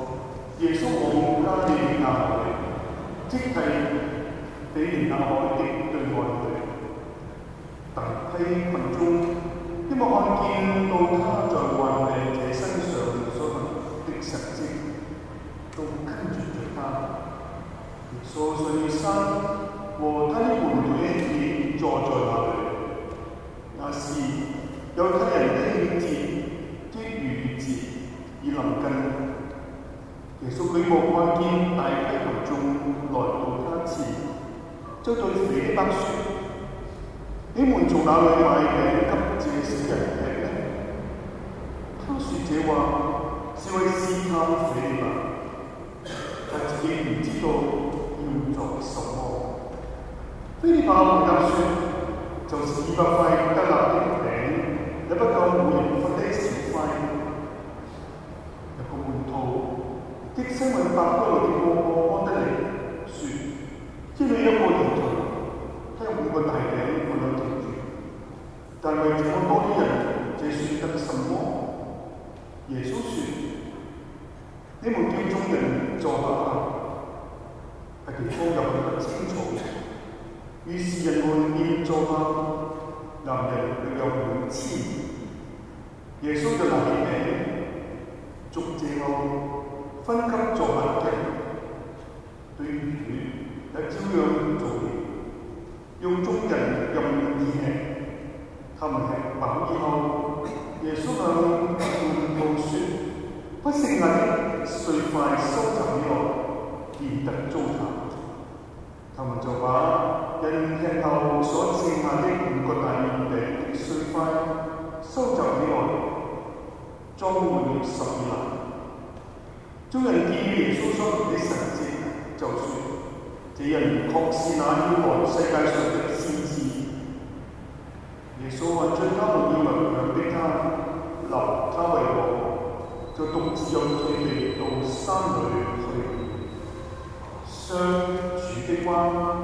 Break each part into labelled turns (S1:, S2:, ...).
S1: 耶穌往加利利亞海，即係比利亞海的對岸去。大批群眾因為看見到他在患病者身上所行的神蹟，都跟隨着他。耶穌上了山，和他的門徒一起坐在那裡。那時，猶太人的慶節即逾越節已臨近。耶穌舉目看見大批群眾來到他前，就對腓利巴說：你們從哪裡買餅給這些人吃呢？他說這話是為試探腓利巴，他自己唔知道要做什麼。腓利巴回答說：就是200塊德納的餅，也不夠每人分的小塊。有個門徒即西門伯多祿的哥哥安德烈說：這裡有一個兒童，他有5個大餅沒有停住，但為這麼多的人，這算得什麼？耶穌說：你們叫眾人坐下吧。那地方又很清楚，於是人們便坐下，男人約有5000。耶穌就拿起餅，祝謝後，分給坐下的人，對魚也照樣做了，用眾人任意吃。他們吃飽以後，耶穌向門徒說：不剩下的碎塊收集起來，免得糟蹋。他們就把人吃後所剩下的5個大麵餅的碎塊收集起來，裝滿了12籃。眾人見耶穌所行的神蹟，就說：這人確是那要來世界上的先知。耶穌還將他們要來強迫他，立他為王，就獨自又退避到山裡去。上主的話。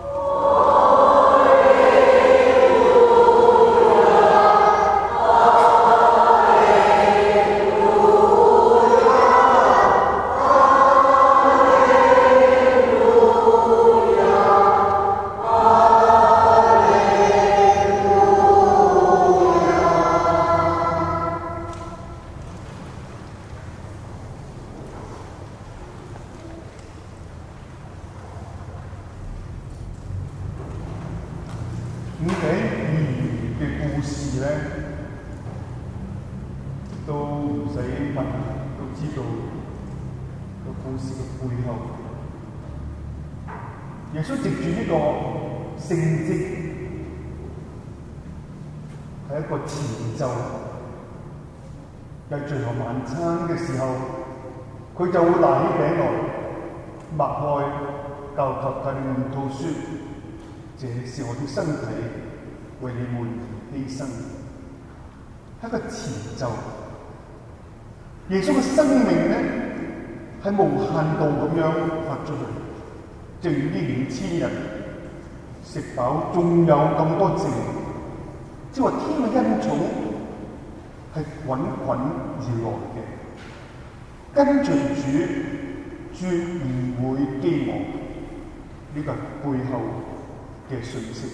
S2: 五餅二魚嘅故事咧，都唔使問，都知道個故事嘅背後。耶穌藉住呢個聖蹟係一個前奏，喺最後晚餐嘅時候，佢就會拿起餅來，擘開，教給他的門徒說：這是我的身體，為你們而犧牲。係一個前奏。耶穌嘅生命咧係無限度咁樣發出嚟，正如呢5000人食飽，仲有咁多剩，即係話天嘅恩寵係滾滾而來嘅。跟隨主，絕唔會飢餓。呢個係背後嘅訊息，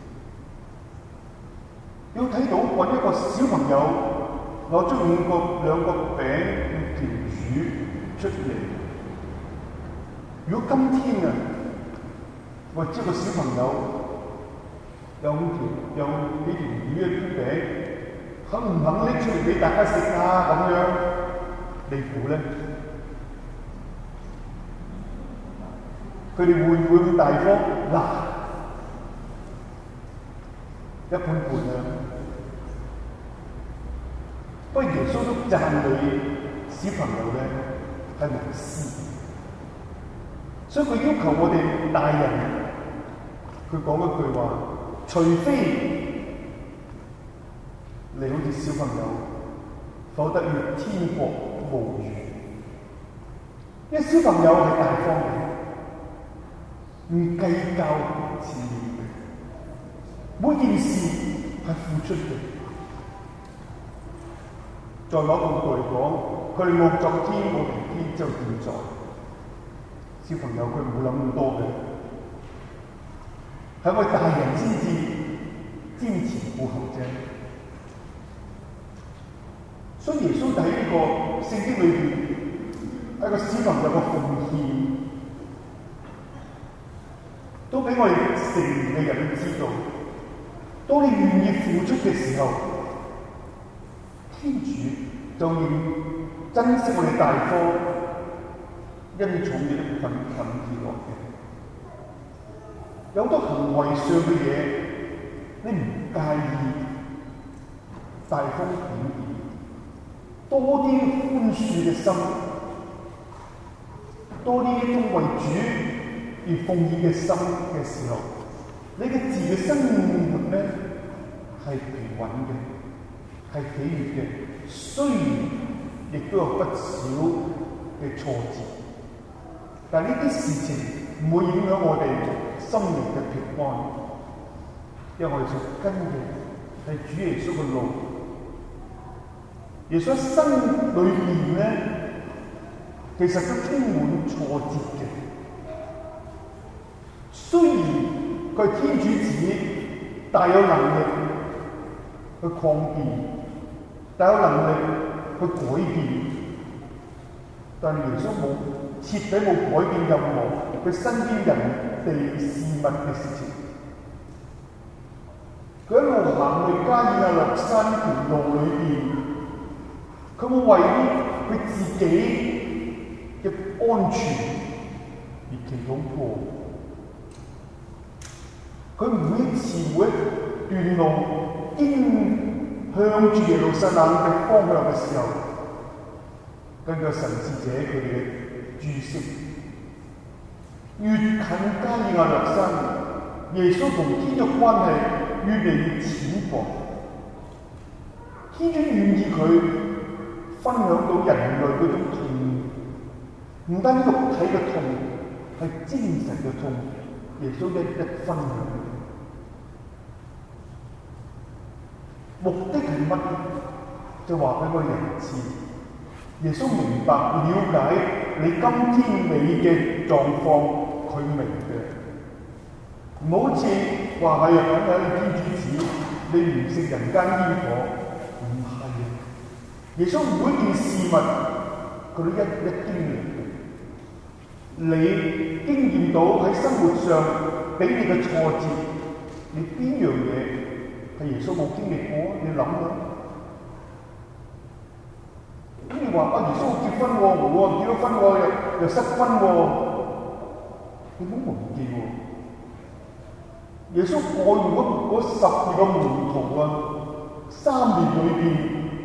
S2: 要睇到揾一個小朋友攞出2個餅2條魚出嚟。如果今天啊，或者個小朋友有幾條魚嘅餅，肯唔肯拎出嚟俾大家食啊？咁樣你估咧？佢哋會唔會咁大方？嗱，一半半啊！不過耶穌都讚美小朋友咧係無私，所以佢要求我哋大人，佢講一句話：除非你好似小朋友，否則與天國無緣。因為小朋友係大方嘅。唔計較前面嘅，每件事係付出嘅。再攞個角度嚟講， 佢哋冇昨天冇明天，只有現在。小朋友佢唔會諗咁多嘅，係我哋大人先至瞻前顧後啫。所以耶穌喺呢個聖經裏邊係個小朋友嘅奉獻，都俾我哋成年嘅人知道，當你願意付出嘅時候，天主就要珍惜我哋大方恩寵嘅一份份而落嘅。有好多行為上嘅嘢，你唔介意大方顯現，多啲寬恕嘅心，多啲一種為主而奉獻嘅心嘅時候，你嘅自己生活咧係平穩嘅，係喜悅嘅。雖然亦都有不少嘅挫折，但係呢啲事情唔會影響我哋心靈嘅平安，因為我哋所跟嘅係主耶穌嘅路。耶穌心裏面咧，其實都充滿挫折嘅。雖然佢係天主子，大有能力去抗辯，大有能力去改變，但耶穌冇徹底冇改變任何佢身邊人哋事物嘅事情。佢一路行去加爾默勒山條路裏邊，佢冇為佢自己嘅安全而祈禱過。佢每一次每一段路向住耶路撒冷嘅方向嘅時候，根據神視者佢哋嘅注釋，越近加爾默勒山，耶穌同天主關係越嚟越淺薄。天主願意佢分享到人類嗰種痛，唔單止肉體嘅痛，係精神嘅痛。耶穌一一分享，目的係乜？就話俾我哋知，耶穌明白、了解你今天你嘅狀況，佢明嘅。唔好似話係梗係天主子，你唔食人間煙火，唔係啊！耶穌每件事物，佢都一一經歷。你經驗到喺生活上俾你嘅挫折，你邊樣嘢係耶穌冇經歷過？你諗下。咁你話耶穌結婚喎，我結咗婚又失婚喎，你唔好忘記喎。耶穌愛嗰12個門徒啊，3年裏邊，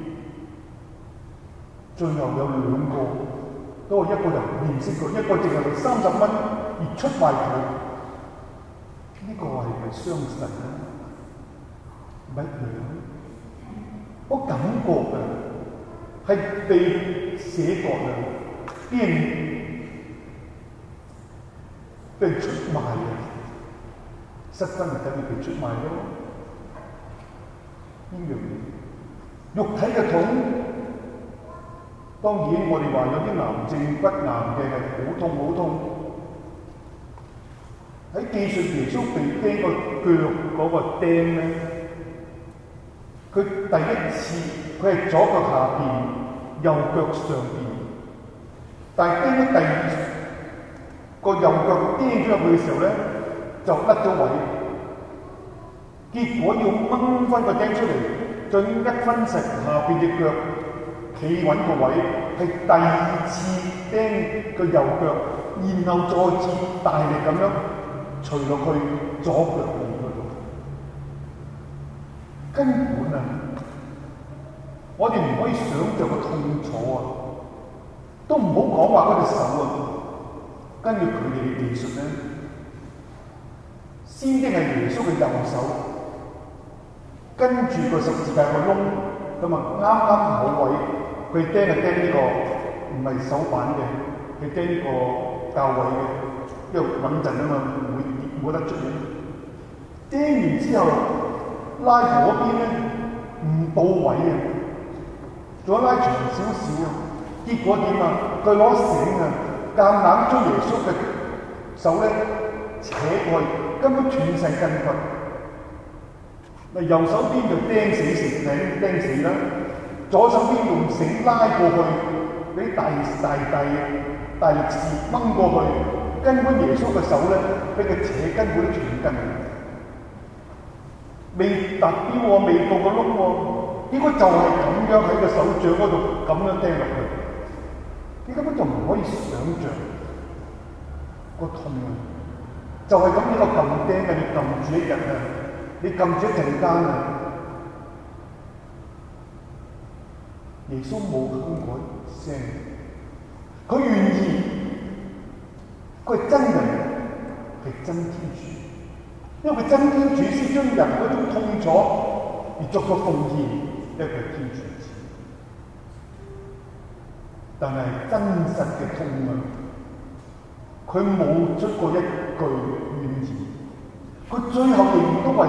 S2: 最後有2個。都係一個人認識佢，一個淨係為30蚊而出賣佢，呢個係咪傷神咧？唔一樣，我感覺啊，係被捨割啊，俾人出賣啊，失婚咪等於被出賣咯？呢樣嘢，肉體嘅痛。當然，我哋話有啲癌症骨癌嘅係好痛好痛。喺記述耶穌被釘個腳嗰個釘咧，佢第一次佢係左腳下邊，右腳上邊。但係釘咗第二個右腳釘咗入去嘅時候咧，就甩咗位。結果要掹翻個釘出嚟，再一分實下邊隻腳。企穩個位，係第2次釘個右腳，然後再次大力咁樣捶落去左腳面嗰度。根本啊，我哋唔可以想像個痛楚啊，都唔好講話嗰隻手啊。根據佢哋嘅技術咧，先釘係耶穌嘅右手，跟住個十字架個窿，咁啊啱啱好位。佢釘係釘呢個唔係手板嘅，佢釘呢個教位嘅，因為穩陣啊嘛，唔會得出嘅。釘完之後拉嗰邊咧唔到位啊，仲要拉長少少啊， 結果點啊？佢攞繩啊，夾硬將耶穌嘅手咧扯過去，根本斷晒筋骨。嗱，右手邊就釘死繩頂釘死啦，左手邊用繩拉過去，俾大力士掹過去，根本耶穌嘅手咧俾佢扯根本都斷筋，未達標喎，未到個窿喎，應該就係咁樣喺個手掌嗰度咁樣釘落去，你根本就唔可以想像個痛啊！就係咁呢個撳釘啊，你撳住一日啊，你撳住一陣間啊，耶穌冇哼過聲，佢願意，佢係真人，係真天主，因為佢真天主先將人嗰種痛楚而作個奉獻，一個天主子。但係真實嘅痛啊，佢冇出過一句怨言，佢最後仍然都為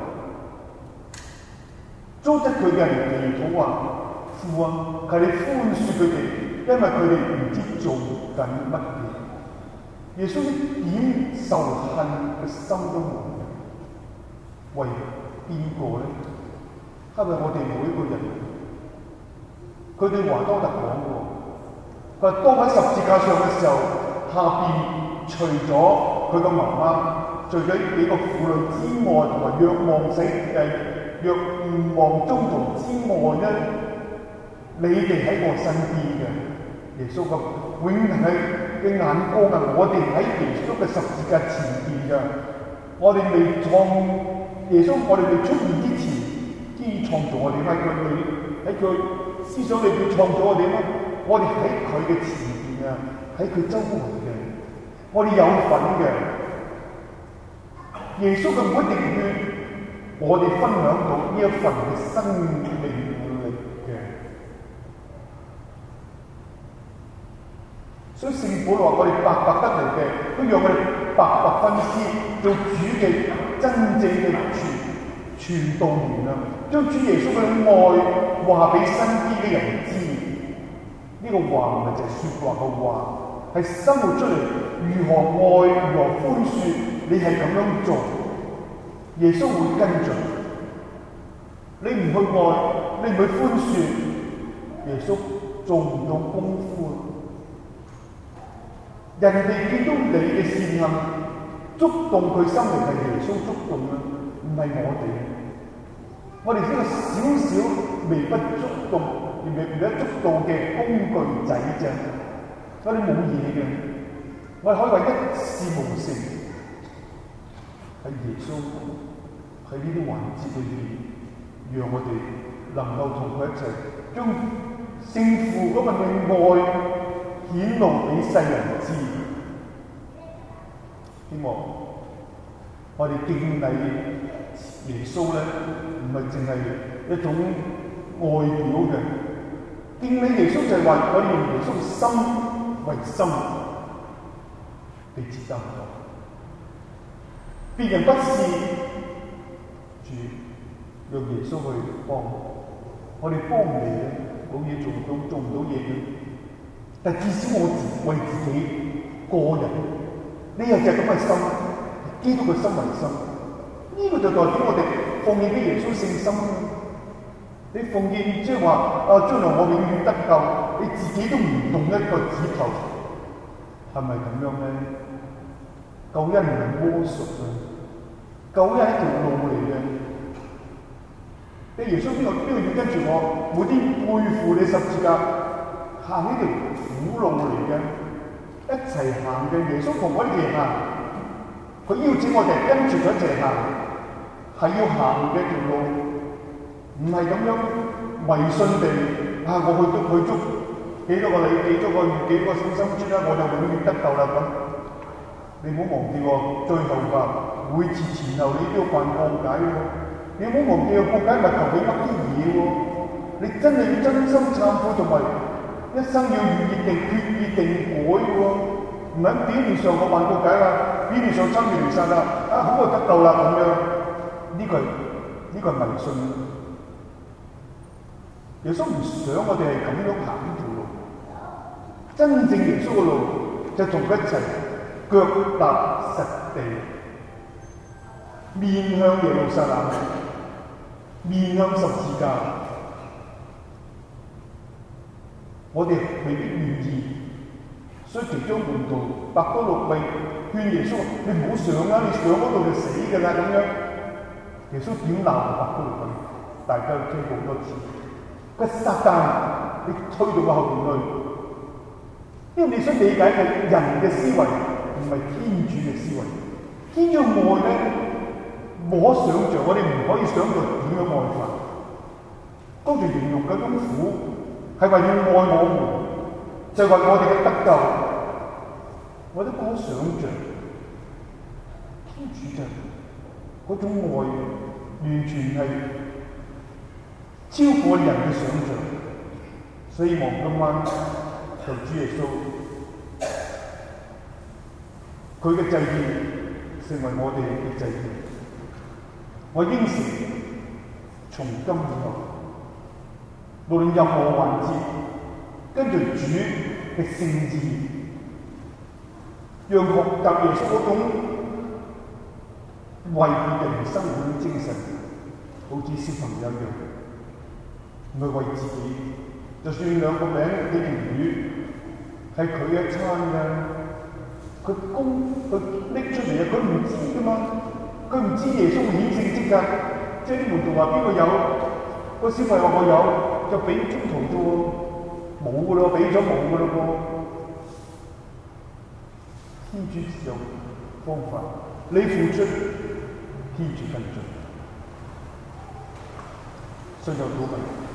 S2: 遭得佢嘅人祈禱話：父啊，求你寬恕佢哋，因為佢哋唔知做緊乜嘢。耶穌一點仇恨嘅心都冇，為邊個咧？係咪我哋每一個人？佢對華多特講過，佢話當喺十字架上嘅時候，下邊除咗佢個媽媽，除咗幾個婦女之外，同埋若望宗徒之外咧，你哋喺我身邊嘅耶穌嘅永恆嘅眼光啊！我哋喺耶穌嘅十字架前邊嘅，我哋未創耶穌，我哋未出現之前，先創造我哋喺佢思想裏邊創造我哋咩？我哋喺佢嘅前邊啊，喺佢周圍嘅，我哋有份嘅。耶穌嘅每一滴血，我哋分享到呢一份嘅生命力嘅。所以聖保羅話：我哋白白得嚟嘅，都讓我哋白白分施，做主嘅真正嘅傳道員啊！將主耶穌嘅愛話俾身邊嘅人知。呢個話唔係就係説話嘅話，係生活出嚟。如何愛，如何寬恕，你係咁樣做，耶穌會跟進。你唔去愛，你唔去寬恕，耶穌做唔到功夫。人哋見到你嘅善行，觸動佢心靈係耶穌觸動啊，唔係我哋。我哋呢個少少微不足動、微不足道嘅工具仔啫，我哋冇嘢嘅，我哋可以話一事無成。喺耶穌喺呢啲環節裏邊，讓我哋能夠同佢一齊，將聖父嗰份嘅愛顯露俾世人知。希望我哋敬禮耶穌咧，唔係淨係一種外表嘅敬禮耶穌，就係話我哋用耶穌嘅心為心，你知得唔到？別人不是主，讓耶穌去幫我哋，幫你咧，冇嘢做唔到嘢嘅。但至少我為自己個人，呢個就係咁嘅心，基督嘅心為心。呢個就代表我哋奉獻俾耶穌聖心。你奉獻即係話將來我永遠得救，你自己都唔動一個指頭，係咪咁樣咧？救恩唔係魔術啊，救恩係一條路嚟嘅。你耶穌邊個要跟住我，每天背負你十字架，行呢條苦路嚟嘅，一齊行嘅。耶穌同我哋行，佢邀請我哋跟住佢一齊行，係要行嘅條路，唔係咁樣迷信地我去捉幾多個禮，幾個聖心村啦，我就永遠得救啦咁。你唔好忘記喎，最後話每次前後你都要辦告解喎，你唔好忘記告解唔係求你乜啲嘢喎，你真係要真心懺悔同埋一生要願意定決意定改喎，唔係表面上我辦告解啦，表面上參與彌撒啦，好就得救啦咁樣，呢個係迷信。耶穌唔想我哋係咁樣行呢條路， 真正耶穌嘅路就同佢一齊腳踏實地，面向耶路撒冷，面向十字架。我哋未必願意，所以其中門徒伯多祿咪勸耶穌：你唔好上啦，你上嗰度就死㗎啦咁樣。耶穌點鬧伯多祿？大家都聽過好多次。佢話撒旦，你推到我後邊去，因為你想理解嘅人嘅思維唔係天主嘅思維。天主愛咧，冇可想像，我哋唔可以想像點樣愛法。當住形容嗰種苦，係為要愛我們，就係為我哋嘅得救。我都冇可想像，天主就嗰種愛，完全係超過人嘅想像。所以望今晚就主耶穌，佢嘅祭獻成為我哋嘅祭獻。我應承從今以後，無論任何環節，跟住主嘅聖意，讓學習耶穌嗰種為人生活嘅精神，好似小朋友一樣，唔係為自己。就算兩個餅幾條魚係佢一餐㗎，佢拎出嚟啊！佢唔知㗎嘛，佢唔知耶穌顯聖蹟㗎。即係啲門徒話邊個有，個小朋友話我有，就俾中途啫喎，冇㗎咯，俾咗冇㗎咯噃。天主有方法，你付出，天主跟進。信就禱告。